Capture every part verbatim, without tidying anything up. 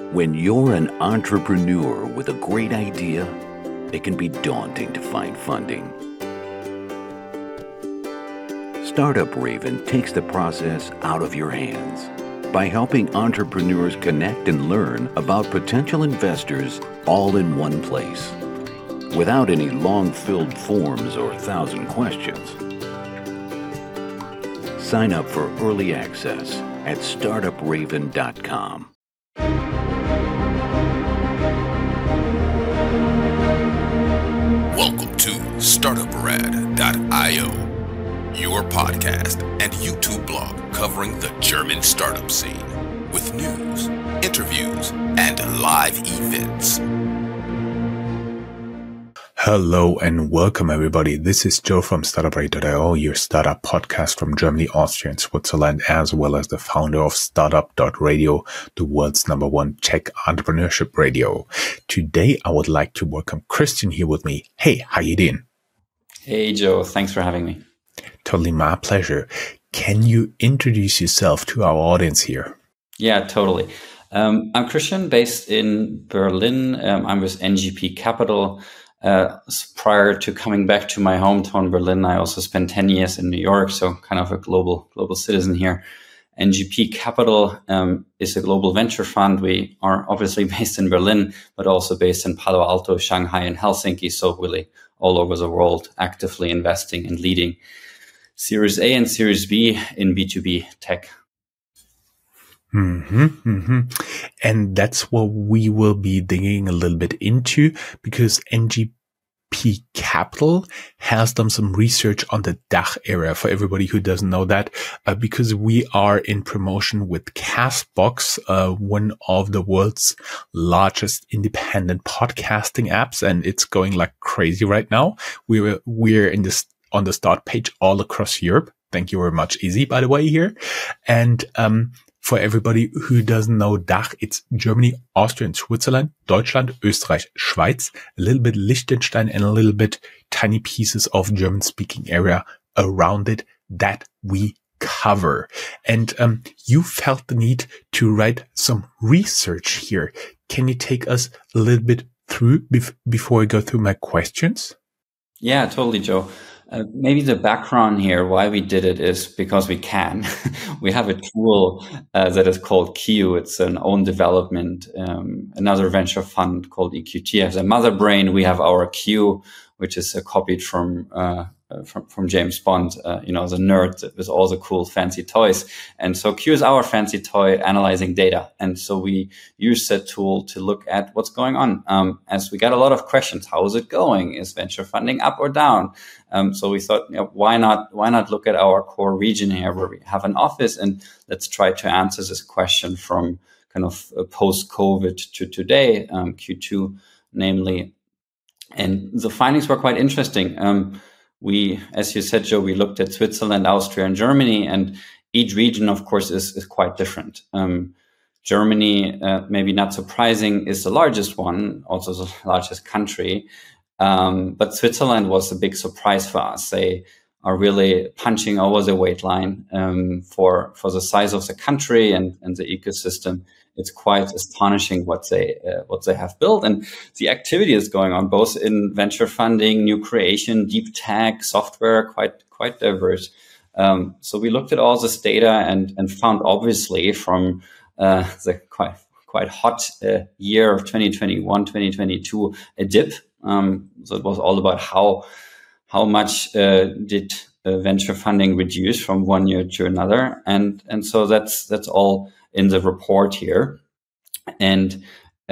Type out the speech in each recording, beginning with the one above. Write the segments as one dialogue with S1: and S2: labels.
S1: When you're an entrepreneur with a great idea, it can be daunting to find funding. Startup Raven takes the process out of your hands by helping entrepreneurs connect and learn about potential investors all in one place, without any long-filled forms or thousand questions. Sign up for early access at startup raven dot com.
S2: Welcome to startup rad dot io, your podcast and YouTube blog covering the German startup scene with news, interviews, and live events.
S3: Hello and welcome everybody. This is Joe from startup rad dot io, your startup podcast from Germany, Austria, and Switzerland, as well as the founder of startup dot radio, the world's number one tech entrepreneurship radio. Today, I would like to welcome Christian here with me. Hey, how you doing?
S4: Hey, Joe. Thanks for having me.
S3: Totally my pleasure. Can you introduce yourself to our audience here?
S4: Yeah, totally. Um, I'm Christian, based in Berlin. Um, I'm with N G P Capital. Uh, prior to coming back to my hometown, Berlin, I also spent ten years in New York, so kind of a global global citizen here. N G P Capital um, is a global venture fund. We are obviously based in Berlin, but also based in Palo Alto, Shanghai, and Helsinki, so really all over the world, actively investing and leading Series A and Series B in B two B tech.
S3: Mm-hmm, mm-hmm. And that's what we will be digging a little bit into, because N G P Capital has done some research on the D A C H area, for everybody who doesn't know that, uh, because we are in promotion with Castbox, uh, one of the world's largest independent podcasting apps, and it's going like crazy right now. We're, we're in this, on the start page all across Europe. Thank you very much, Izzy, by the way, here. And, um, for everybody who doesn't know D A C H, it's Germany, Austria, and Switzerland, Deutschland, Österreich, Schweiz, a little bit Liechtenstein, and a little bit tiny pieces of German-speaking area around it that we cover. And um, you felt the need to write some research here. Can you take us a little bit through bef- before I go through my questions?
S4: Yeah, totally, Joe. Uh, maybe the background here, why we did it, is because we can. We have a tool uh, that is called Q. It's an own development, um, another venture fund called E Q T. As a mother brain, we have our Q, which is uh, copied from, uh, uh, from from James Bond, uh, you know, the nerd with all the cool fancy toys. And so Q is our fancy toy analyzing data. And so we use that tool to look at what's going on. Um, as we got a lot of questions, how is it going? Is venture funding up or down? Um, so we thought, you know, why not, why not look at our core region here where we have an office, and let's try to answer this question from kind of post-COVID to today, um, Q two, namely. And the findings were quite interesting. Um, we, as you said, Joe, we looked at Switzerland, Austria, and Germany, and each region, of course, is, is quite different. Um, Germany, uh, maybe not surprising, is the largest one, also the largest country. Um, but Switzerland was a big surprise for us. They are really punching over the weight line um, for for the size of the country and, and the ecosystem. It's quite astonishing what they uh, what they have built, and the activity is going on both in venture funding, new creation, deep tech, software, quite quite diverse. Um, so we looked at all this data and and found, obviously, from uh, the quite quite hot uh, year of twenty twenty-one, twenty twenty-two, a dip. Um, so it was all about how how much uh, did uh, venture funding reduce from one year to another, and and so that's that's all in the report here. And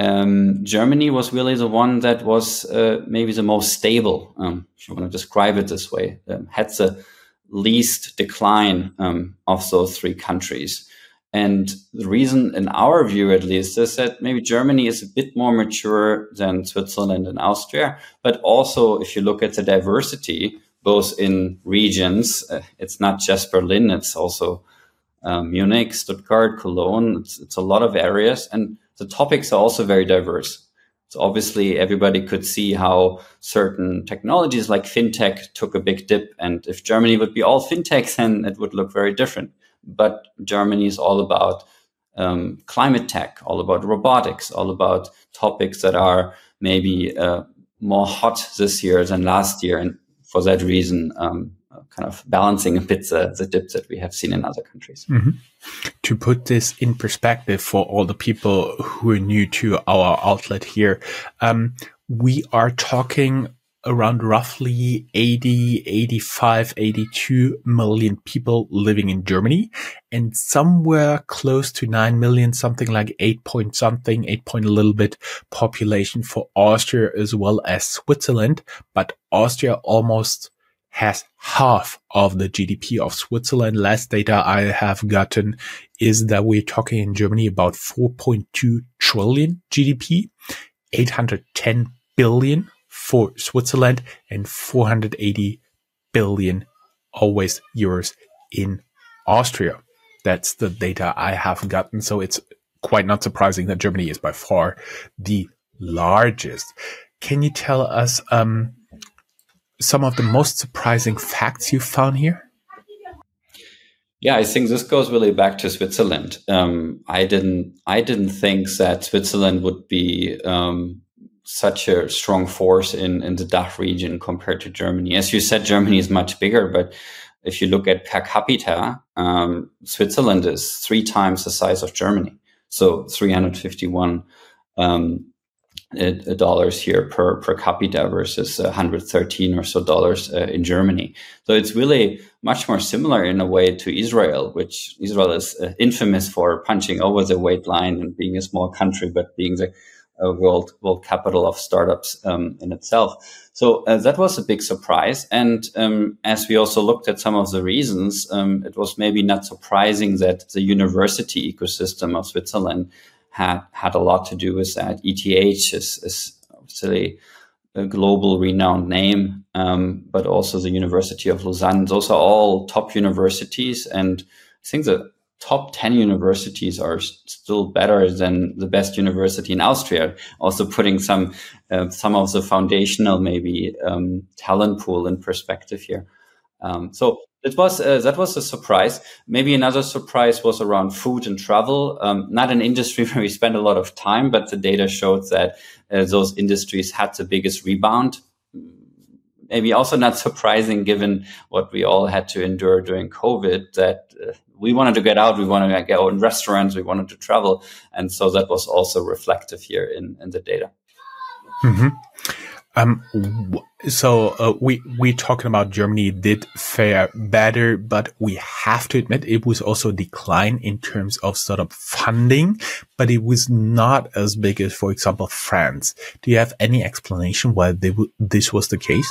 S4: um, Germany was really the one that was uh, maybe the most stable, um, if you want to describe it this way, um, had the least decline um, of those three countries. And the reason, in our view at least, is that maybe Germany is a bit more mature than Switzerland and Austria. But also, if you look at the diversity, both in regions, uh, it's not just Berlin, it's also um, Munich, Stuttgart, Cologne. It's, it's a lot of areas. And the topics are also very diverse. So obviously, everybody could see how certain technologies like fintech took a big dip. And if Germany would be all fintech, then it would look very different. But Germany is all about um, climate tech, all about robotics, all about topics that are maybe uh, more hot this year than last year. And for that reason, um, kind of balancing a bit the, the dip that we have seen in other countries.
S3: Mm-hmm. To put this in perspective for all the people who are new to our outlet here, um, we are talking around roughly eighty, eighty-five, eighty-two million people living in Germany, and somewhere close to nine million, something like eight point something, eight point a little bit population for Austria as well as Switzerland. But Austria almost has half of the G D P of Switzerland. Last data I have gotten is that we're talking in Germany about four point two trillion G D P, eight hundred ten billion for Switzerland, and four hundred eighty billion always euros in Austria. That's the data I have gotten. So it's quite not surprising that Germany is by far the largest. Can you tell us um, some of the most surprising facts you found here?
S4: Yeah, I think this goes really back to Switzerland. Um, I didn't, I didn't think that Switzerland would be um, such a strong force in, in the D A C H region compared to Germany. As you said, Germany is much bigger, but if you look at per capita, um, Switzerland is three times the size of Germany. So three hundred fifty-one um, dollars here per, per capita versus one hundred thirteen or so dollars uh, in Germany. So it's really much more similar in a way to Israel, which Israel is uh, infamous for punching over the weight line and being a small country, but being the uh, world world capital of startups um, in itself. So uh, that was a big surprise. And um, as we also looked at some of the reasons, um, it was maybe not surprising that the university ecosystem of Switzerland had had a lot to do with that. E T H is, is obviously a global renowned name, um, but also the University of Lausanne. Those are all top universities. And I think the top ten universities are still better than the best university in Austria. Also putting some, uh, some of the foundational maybe um, talent pool in perspective here. Um, so it was uh, that was a surprise. Maybe another surprise was around food and travel. Um, not an industry where we spend a lot of time, but the data showed that uh, those industries had the biggest rebound. Maybe also not surprising given what we all had to endure during COVID, that uh, we wanted to get out, we wanted to go in restaurants, we wanted to travel. And so that was also reflective here in, in the data.
S3: Mm-hmm. Um, so uh, we we talking about Germany did fare better, but we have to admit it was also a decline in terms of startup funding, but it was not as big as, for example, France. Do you have any explanation why they w- this was the case?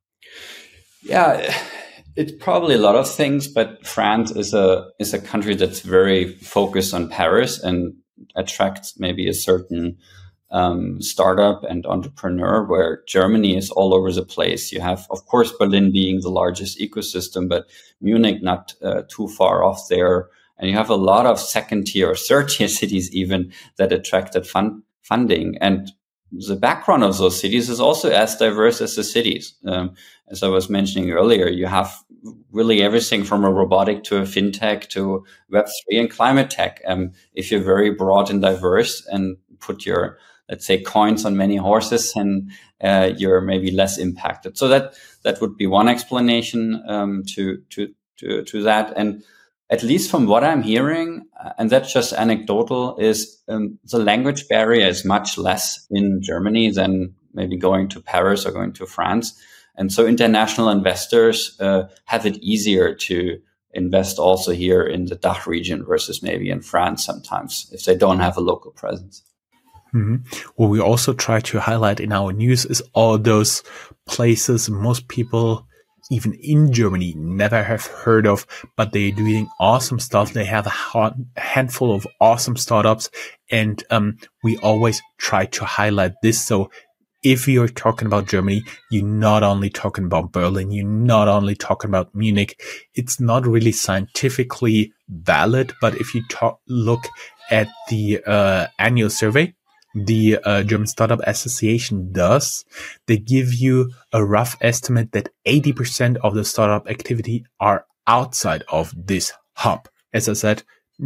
S4: Yeah, it's probably a lot of things, but France is a is a country that's very focused on Paris and attracts maybe a certain Um, startup and entrepreneur, where Germany is all over the place. You have, of course, Berlin being the largest ecosystem, but Munich not uh, too far off there. And you have a lot of second tier or third tier cities even that attracted fund funding. And the background of those cities is also as diverse as the cities. Um, as I was mentioning earlier, you have really everything from a robotic to a fintech to Web three and climate tech. Um, if you're very broad and diverse and put your, let's say, coins on many horses, and uh, you're maybe less impacted. So that that would be one explanation um, to to to to that. And at least from what I'm hearing, uh, and that's just anecdotal, is um, the language barrier is much less in Germany than maybe going to Paris or going to France. And so international investors uh, have it easier to invest also here in the D A C H region versus maybe in France sometimes if they don't have a local presence.
S3: Mm-hmm. What we also try to highlight in our news is all those places most people, even in Germany, never have heard of, but they're doing awesome stuff. They have a handful of awesome startups, and um, we always try to highlight this. So if you're talking about Germany, you're not only talking about Berlin, you're not only talking about Munich. It's not really scientifically valid, but if you talk, look at the uh, annual survey the uh, German Startup Association does, they give you a rough estimate that eighty percent of the startup activity are outside of this hub. As I said, no,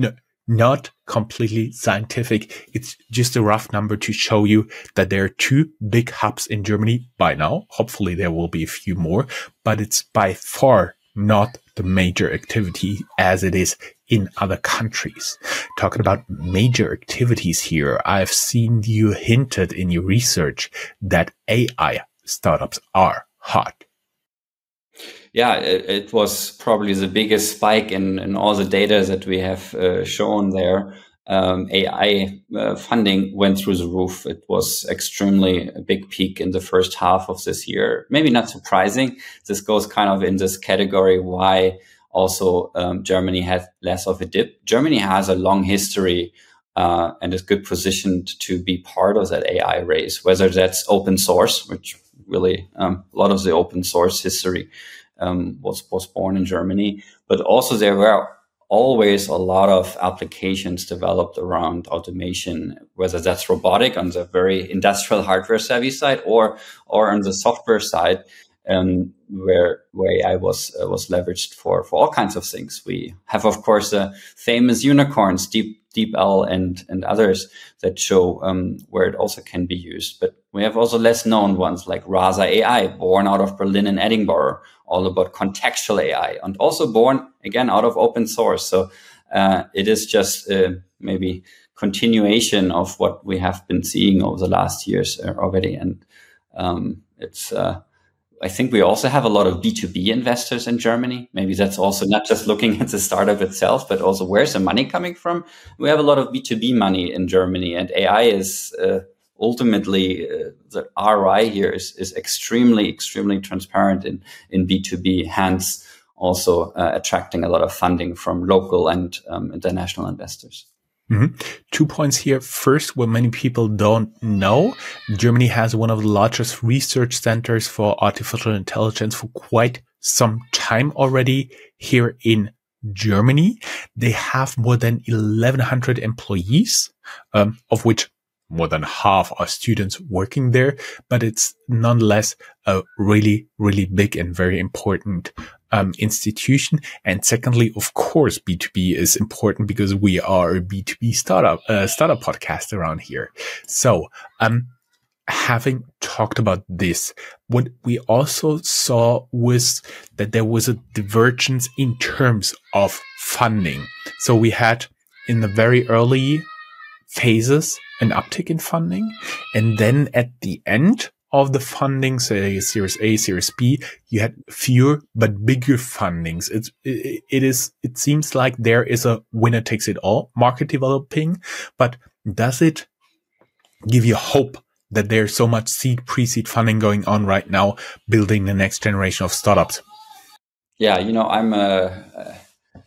S3: not completely scientific. It's just a rough number to show you that there are two big hubs in Germany by now. Hopefully there will be a few more, but it's by far not the major activity as it is in other countries. Talking about major activities here, I've seen you hinted in your research that A I startups are hot.
S4: Yeah, it, it was probably the biggest spike in, in all the data that we have uh, shown there. Um, A I uh, funding went through the roof. It was extremely a big peak in the first half of this year. Maybe not surprising. This goes kind of in this category why also um, Germany had less of a dip. Germany has a long history uh, and is good positioned to be part of that A I race, whether that's open source, which really um, a lot of the open source history um, was, was born in Germany, but also there were always a lot of applications developed around automation, whether that's robotic on the very industrial hardware savvy side or or on the software side, um, where where A I was uh, was leveraged for for all kinds of things. We have, of course, the famous unicorns, Deep DeepL and and others that show um, where it also can be used. But we have also less known ones like Rasa A I, born out of Berlin and Edinburgh, all about contextual A I, and also born again out of open source. So uh, it is just uh, maybe continuation of what we have been seeing over the last years already. And um, it's uh, I think we also have a lot of B two B investors in Germany. Maybe that's also not just looking at the startup itself, but also where's the money coming from? We have a lot of B two B money in Germany, and A I is uh, ultimately uh, the R O I here is, is extremely, extremely transparent in, in B two B, hence also uh, attracting a lot of funding from local and um, international investors.
S3: Mm-hmm. Two points here. First, what many people don't know, Germany has one of the largest research centers for artificial intelligence for quite some time already here in Germany. They have more than eleven hundred employees, um, of which more than half are students working there, but it's nonetheless a really, really big and very important um, institution. And secondly, of course, B two B is important because we are a B two B startup, uh, startup podcast around here. So, um, having talked about this, what we also saw was that there was a divergence in terms of funding. So we had in the very early phases an uptick in funding, and then at the end of the funding, say Series A, Series B, you had fewer but bigger fundings. It's it, it is it seems like there is a winner takes it all market developing, but does it give you hope that there's so much seed pre-seed funding going on right now, building the next generation of startups?
S4: Yeah, you know, I'm a. a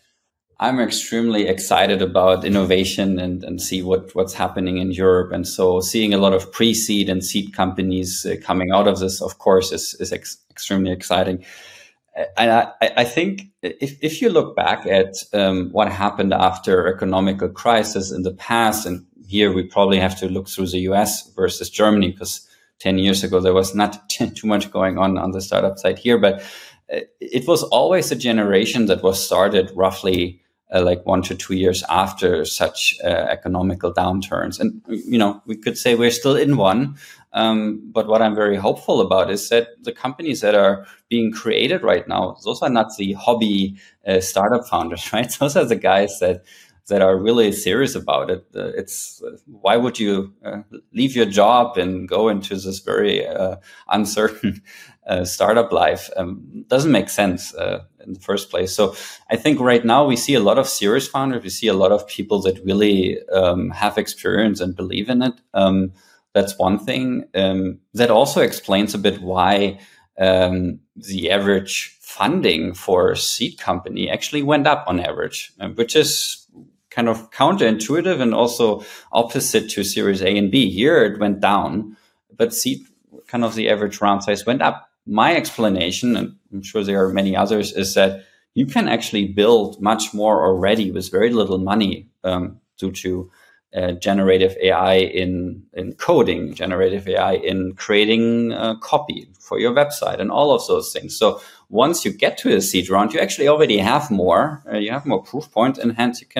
S4: I'm extremely excited about innovation and, and see what, what's happening in Europe. And so seeing a lot of pre-seed and seed companies uh, coming out of this, of course, is, is ex- extremely exciting. And I, I think if, if you look back at um, what happened after economical crisis in the past, and here we probably have to look through the U S versus Germany, because ten years ago, there was not too much going on on the startup side here, but it was always a generation that was started roughly Uh, like one to two years after such uh, economical downturns. And, you know, we could say we're still in one. Um, but what I'm very hopeful about is that the companies that are being created right now, those are not the hobby uh, startup founders, right? Those are the guys that that are really serious about it. Uh, it's uh, why would you uh, leave your job and go into this very uh, uncertain uh, startup life? Um, doesn't make sense uh, in the first place. So I think right now we see a lot of serious founders. We see a lot of people that really um, have experience and believe in it. Um, that's one thing. Um, that also explains a bit why um, the average funding for a seed company actually went up on average, uh, which is kind of counterintuitive and also opposite to Series A and B. Here it went down, but seed, kind of the average round size went up. My explanation, and I'm sure there are many others, is that you can actually build much more already with very little money um, due to uh, generative A I in, in coding, generative A I in creating uh, copy for your website and all of those things. So once you get to a seed round, you actually already have more, uh, you have more proof points, and hence you can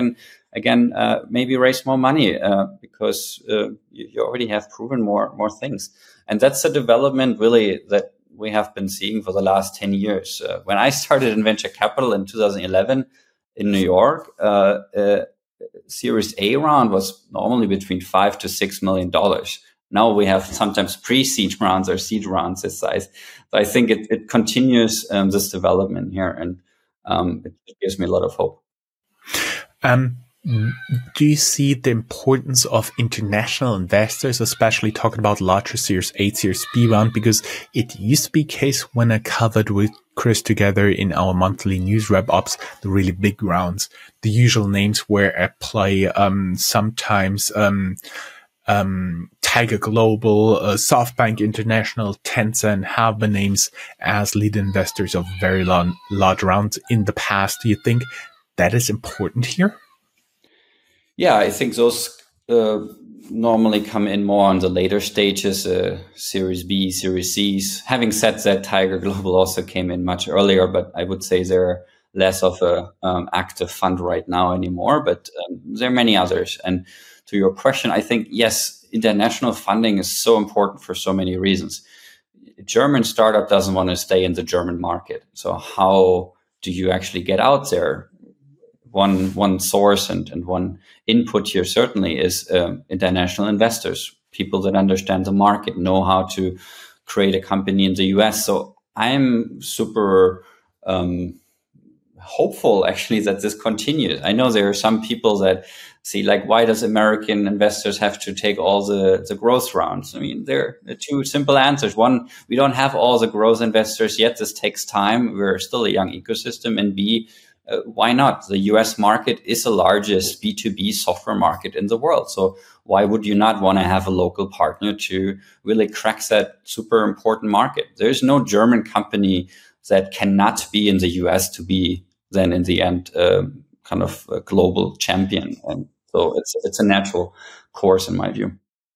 S4: again, uh, maybe raise more money uh, because uh, you, you already have proven more more things. And that's a development really that we have been seeing for the last ten years. Uh, when I started in venture capital in two thousand eleven in New York, uh, uh, Series A round was normally between five to six million dollars. Now we have sometimes pre-seed rounds or seed rounds this size. So I think it, it continues um, this development here, and um, it, it gives me a lot of hope.
S3: Um, do you see the importance of international investors, especially talking about larger Series A, Series B round? Because it used to be the case when I covered with Chris together in our monthly news wrap ups, the really big rounds, the usual names where I play, um, sometimes, um, um, Tiger Global, uh, SoftBank International, Tencent have been names as lead investors of very long, large rounds in the past. Do you think that is important here?
S4: Yeah, I think those uh, normally come in more on the later stages, uh, Series B, Series C's. Having said that, Tiger Global also came in much earlier, but I would say they're less of a um, active fund right now anymore. But um, there are many others. And to your question, I think, yes, international funding is so important for so many reasons. A German startup doesn't want to stay in the German market. So how do you actually get out there? One one source and, and one input here certainly is um, international investors, people that understand the market, know how to create a company in the U S. So I'm super um, hopeful, actually, that this continues. I know there are some people that see, like, why does American investors have to take all the, the growth rounds? I mean, there are two simple answers. One, we don't have all the growth investors yet. This takes time. We're still a young ecosystem. And B, Uh, why not? The U S market is the largest B two B software market in the world. So why would you not want to have a local partner to really crack that super important market? There's no German company that cannot be in the U S to be then in the end uh, kind of a global champion. And so it's it's a natural course in my view.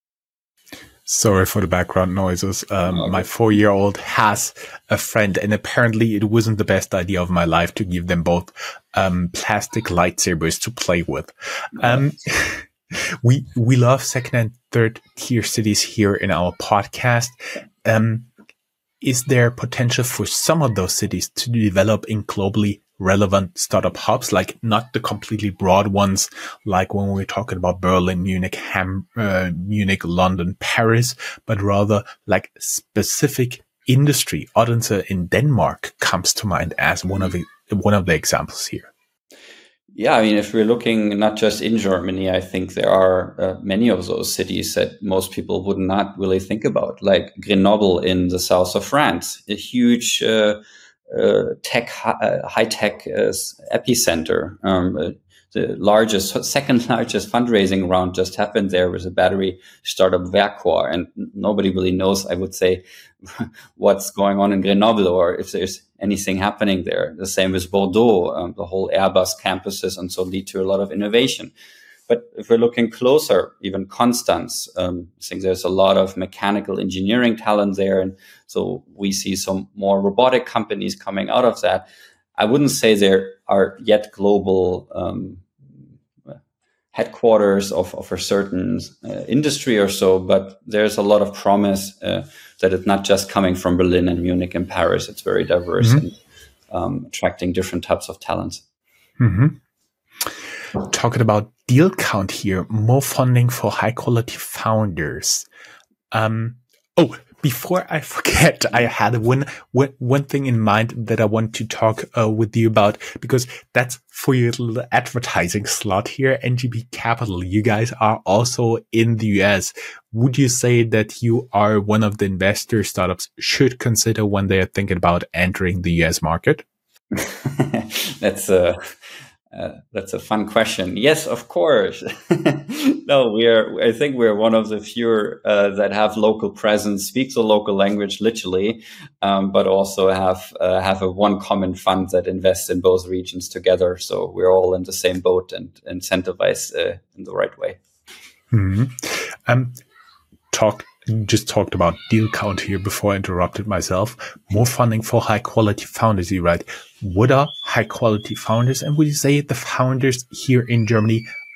S3: Sorry for the background noises. Um, okay. My four-year-old has a friend, and apparently it wasn't the best idea of my life to give them both um, plastic lightsabers to play with. Um, we we love second and third tier cities here in our podcast. Um, is there potential for some of those cities to develop in globally relevant startup hubs, like not the completely broad ones, like when we're talking about Berlin, Munich, Ham, uh, Munich, London, Paris, but rather like specific industry? Odense in Denmark comes to mind as one of the, one of the examples here.
S4: Yeah, I mean, if we're looking not just in Germany, I think there are uh, many of those cities that most people would not really think about, like Grenoble in the south of France, a huge uh, uh, tech, uh, high-tech uh, epicenter. Um, uh, the largest, second largest fundraising round just happened there with a battery startup, Verkor, and nobody really knows, I would say, what's going on in Grenoble or if there's anything happening there. The same with Bordeaux, um, the whole Airbus campuses, and so lead to a lot of innovation. But if we're looking closer, even Constance, um, I think there's a lot of mechanical engineering talent there. And so we see some more robotic companies coming out of that. I wouldn't say there are yet global um, headquarters of, of a certain uh, industry or so, but there's a lot of promise uh, that it's not just coming from Berlin and Munich and Paris. It's very diverse mm-hmm. and um, attracting different types of talents.
S3: Mm-hmm. Talking about deal count here, more funding for high quality founders. Um, oh, before I forget, I had one, one, one thing in mind that I want to talk uh, with you about, because that's for your little advertising slot here, N G P Capital. You guys are also in the U S. Would you say that you are one of the investor startups should consider when they are thinking about entering the U S market?
S4: That's a, Uh, that's a fun question. Yes, of course. No, we are. I think we're one of the few uh, that have local presence, speak the local language literally, um, but also have uh, have a one common fund that invests in both regions together. So we're all in the same boat and incentivized uh, in the right way.
S3: Mm-hmm. Um, talk. Just talked about deal count here before I interrupted myself. More funding for high quality founders, you right? What are high quality founders? And would you say the founders here in Germany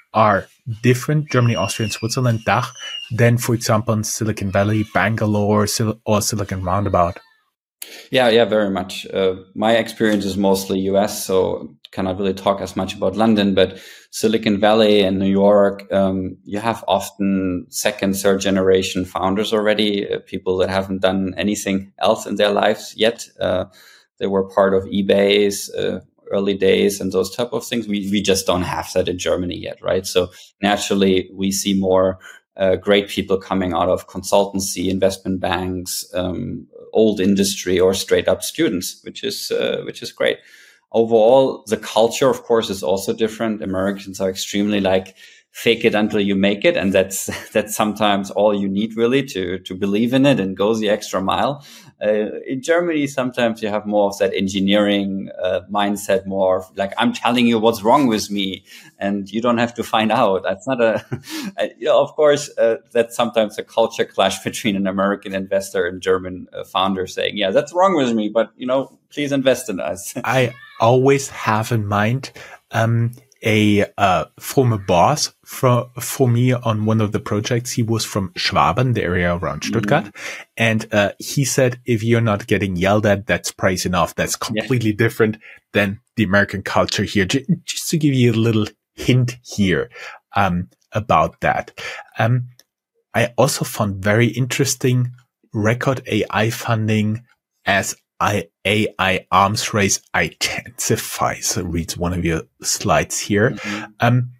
S3: are different, Germany, Austria, and Switzerland, D A C H, than, for example, in Silicon Valley, Bangalore, Sil- or Silicon Roundabout?
S4: Yeah, yeah, very much. Uh, my experience is mostly U S, so cannot really talk as much about London, but Silicon Valley and New York, um, you have often second, third generation founders already, uh, people that haven't done anything else in their lives yet. Uh, they were part of eBay's uh, early days and those type of things. We, we just don't have that in Germany yet, right? So naturally, we see more uh, great people coming out of consultancy, investment banks, um, old industry, or straight up students, which is uh, which is great. Overall, the culture, of course, is also different. Americans are extremely like fake it until you make it, and that's that's sometimes all you need really to to believe in it and go the extra mile. Uh, in Germany, sometimes you have more of that engineering uh, mindset, more of like, I'm telling you what's wrong with me, and you don't have to find out. That's not a, you know, of course, uh, that's sometimes a culture clash between an American investor and German uh, founder saying, yeah, that's wrong with me, but, you know, please invest in us.
S3: I always have in mind um, a uh, former boss for for me on one of the projects. He was from Schwaben, the area around Stuttgart, mm-hmm. and uh, he said, if you're not getting yelled at, that's praise enough. That's completely yeah. different than the American culture here. J- just to give you a little hint here um, about that. Um, I also found very interesting record A I funding as I, A I arms race intensifies, reads one of your slides here. Mm-hmm. Um,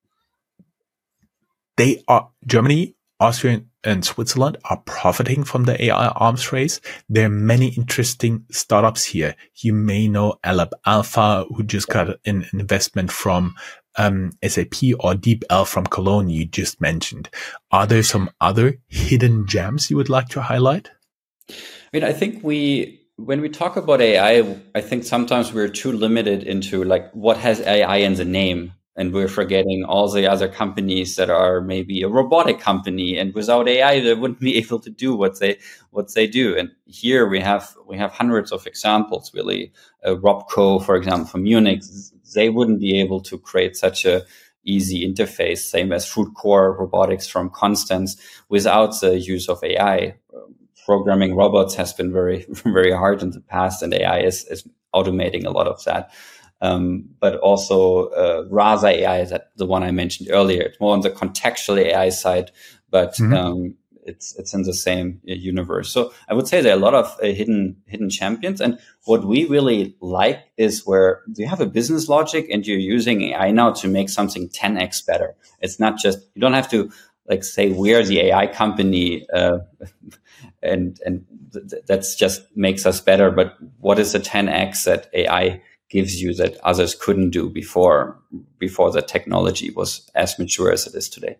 S3: they are, Germany, Austria, and Switzerland are profiting from the A I arms race. There are many interesting startups here. You may know Alab Alpha, who just got an investment from um, S A P, or DeepL from Cologne, you just mentioned. Are there some other hidden gems you would like to highlight?
S4: I mean, I think we, when we talk about A I, I think sometimes we're too limited into like what has A I in the name, and we're forgetting all the other companies that are maybe a robotic company, and without A I they wouldn't be able to do what they what they do. And here we have we have hundreds of examples. Really, uh, Robco, for example, from Munich, they wouldn't be able to create such a easy interface. Same as FoodCore Robotics from Konstanz, without the use of A I. Programming robots has been very, very hard in the past, and A I is, is automating a lot of that. Um, but also uh, Rasa A I, that the one I mentioned earlier, it's more on the contextual A I side, but mm-hmm. um, it's it's in the same uh, universe. So I would say there are a lot of uh, hidden hidden champions. And what we really like is where you have a business logic and you're using A I now to make something ten x better. It's not just, you don't have to like say we're the A I company uh, and and th- that's just makes us better. But what is the ten x that A I gives you that others couldn't do before before the technology was as mature as it is today?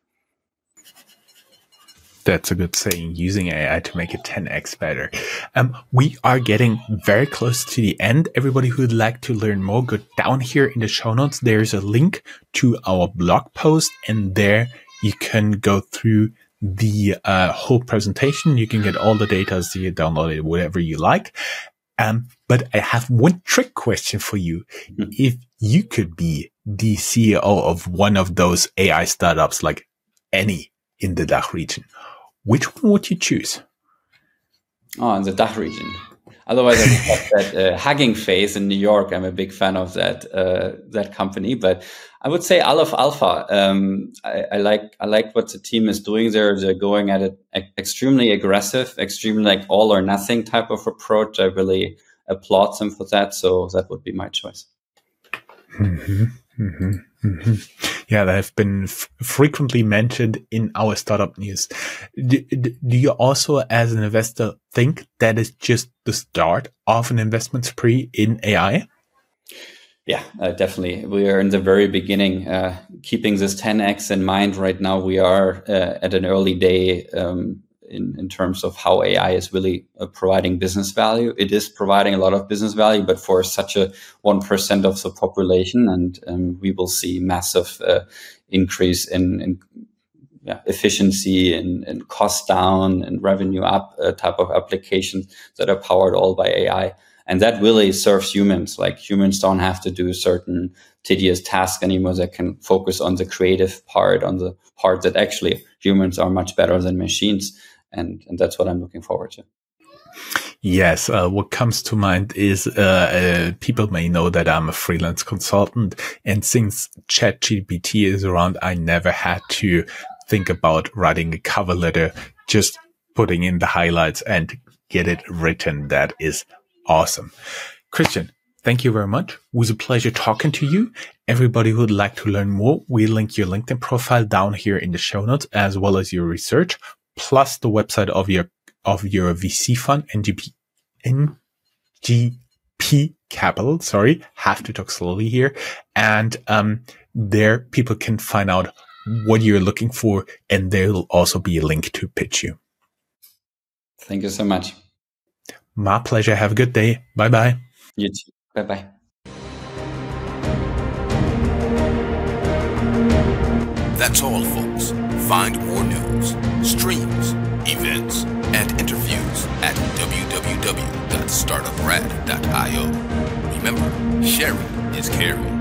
S3: That's a good saying, using A I to make it ten x better. Um, we are getting very close to the end. Everybody who'd like to learn more, go down here in the show notes. There's a link to our blog post, and there you can go through the uh, whole presentation. You can get all the data, so you download it, whatever you like. Um, but I have one trick question for you. Mm-hmm. If you could be the C E O of one of those A I startups, like any in the D A C H region, which one would you choose?
S4: Oh, in the D A C H region. Otherwise, I have that uh, Hugging Face in New York. I'm a big fan of that uh, that company, but I would say Aleph Alpha. Um, I, I like I like what the team is doing there. They're going at it extremely aggressive, extremely like all or nothing type of approach. I really applaud them for that. So that would be my choice.
S3: Mm-hmm, mm-hmm, mm-hmm. Yeah, that have been f- frequently mentioned in our startup news. Do, do you also, as an investor, think that is just the start of an investment spree in A I?
S4: Yeah, uh, definitely. We are in the very beginning. Uh, keeping this ten x in mind right now, we are uh, at an early day um, in, in terms of how A I is really uh, providing business value. It is providing a lot of business value, but for such a one percent of the population. And um, we will see massive uh, increase in, in yeah, efficiency and, and cost down and revenue up uh, type of applications that are powered all by A I. And that really serves humans. Like humans don't have to do certain tedious tasks anymore. They can focus on the creative part, on the part that actually humans are much better than machines. And, and that's what I'm looking forward to.
S3: Yes, uh, what comes to mind is uh, uh, people may know that I'm a freelance consultant, and since ChatGPT is around, I never had to think about writing a cover letter, just putting in the highlights and get it written. That is awesome. Christian, thank you very much. It was a pleasure talking to you. Everybody who would like to learn more, we link your LinkedIn profile down here in the show notes, as well as your research, plus the website of your of your V C fund, N G P, N G P Capital. Sorry, have to talk slowly here. And um, there people can find out what you're looking for, and there will also be a link to pitch you.
S4: Thank you so much.
S3: My pleasure. Have a good day. Bye-bye.
S4: You too. Bye-bye.
S2: That's all, folks. Find more news, streams, events, and interviews at w w w dot startup rad dot i o. Remember, sharing is caring.